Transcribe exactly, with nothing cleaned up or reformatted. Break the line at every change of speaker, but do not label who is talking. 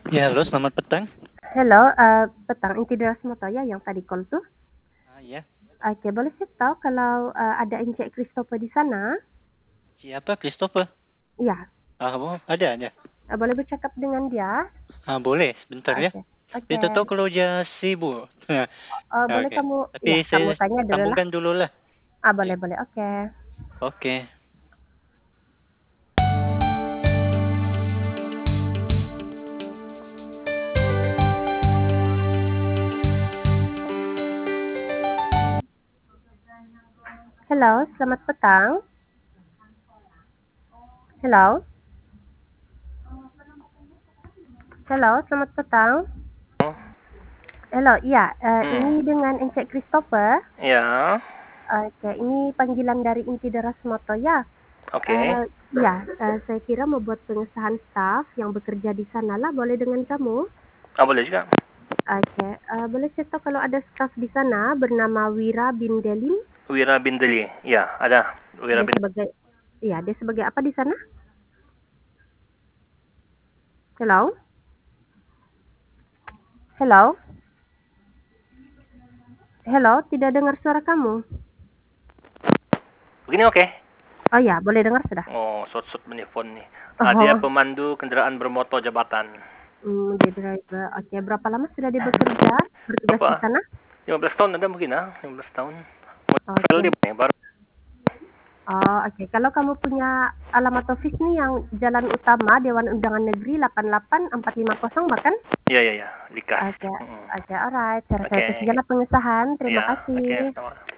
Ya, halo, selamat petang.
Halo, eee, petang, Inti Deras Motoya yang tadi call tuh?
Ah, ya.
Oke, boleh saya tahu kalau, eee, ada Encik Christopher di sana?
Siapa? Christopher?
Iya.
Ah, oh, ada ada.
Eee, boleh bercakap dengan dia?
Ah, boleh, sebentar ya.
Oke
Saya
oke.
tak tahu kalau dia sibuk.
Oh, boleh
Oke,
kamu iya,
tapi
kamu
saya
tanya dululah.
sambungkan dululah.
Ah, boleh
Oke.
boleh, oke.
Oke.
Halo, selamat petang. Halo? Halo, selamat petang.
Oh.
Halo, iya, eee,
Hmm.
ini dengan Encik Christopher?
Iya.
Oke, ini panggilan dari Inti Deras Motoya.
Oke.
Eee, iya, eee, saya kira mau buat pengesahan staf yang bekerja di sanalah, boleh dengan kamu?
Oh, boleh juga.
Oke, eee, boleh saya tahu kalau ada staf di sana bernama Wira bin Delim?
Wira bin Deli. Iya, ada. Wira
Dia
bin
sebagai iya, dia sebagai apa di sana? Halo? Halo? Halo, tidak dengar suara kamu.
Begini oke?
Oh ya, boleh dengar sudah.
Oh, short-short menelpon nih. Ah, dia
Oh.
pemandu kendaraan bermotor jabatan.
Mmm, dia driver. Oke, berapa lama sudah dia bekerja, bertugas di
Apa?
sana?
lima belas tahun ada mungkin ah, lima belas tahun.
Oke.
Dia baru.
Oh, oke. Kalau kamu punya alamat office nih yang Jalan Utama Dewan Undangan Negeri delapan delapan empat lima nol bukan?
Iya iya iya, Likas.
Oke
Mm-mm.
oke, alright. Saya rasa itu
Oke.
sajalah pengesahan. Terima
Iya, oke,
kasih.
sama.